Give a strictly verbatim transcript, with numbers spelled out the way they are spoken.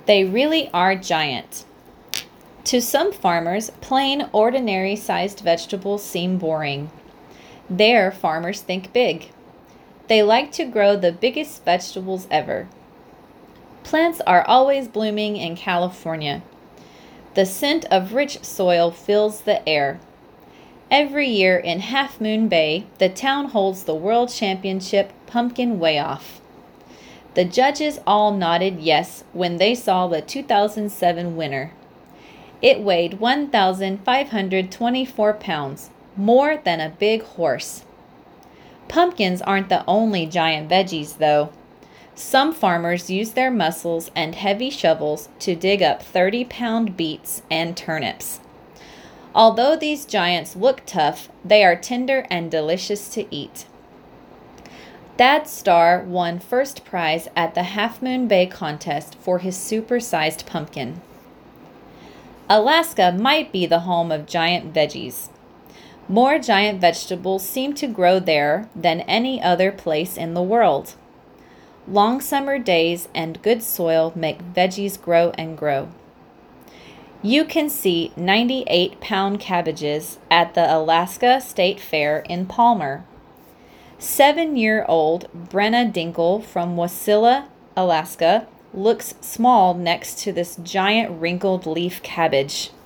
They really are giant. To some farmers, plain, ordinary-sized vegetables seem boring. There, farmers think big. They like to grow the biggest vegetables ever. Plants are always blooming in California. The scent of rich soil fills the air. Every year in Half Moon Bay, the town holds the World Championship Pumpkin Weigh-Off. The judges all nodded yes when they saw the two thousand seven winner. It weighed one thousand five hundred twenty-four pounds, more than a big horse. Pumpkins aren't the only giant veggies, though. Some farmers use their muscles and heavy shovels to dig up thirty-pound beets and turnips. Although these giants look tough, they are tender and delicious to eat. Dad Star won first prize at the Half Moon Bay contest for his super-sized pumpkin. Alaska might be the home of giant veggies. More giant vegetables seem to grow there than any other place in the world. Long summer days and good soil make veggies grow and grow. You can see ninety-eight pound cabbages at the Alaska State Fair in Palmer. Seven-year-old Brenna Dinkle from Wasilla, Alaska, looks small next to this giant wrinkled leaf cabbage.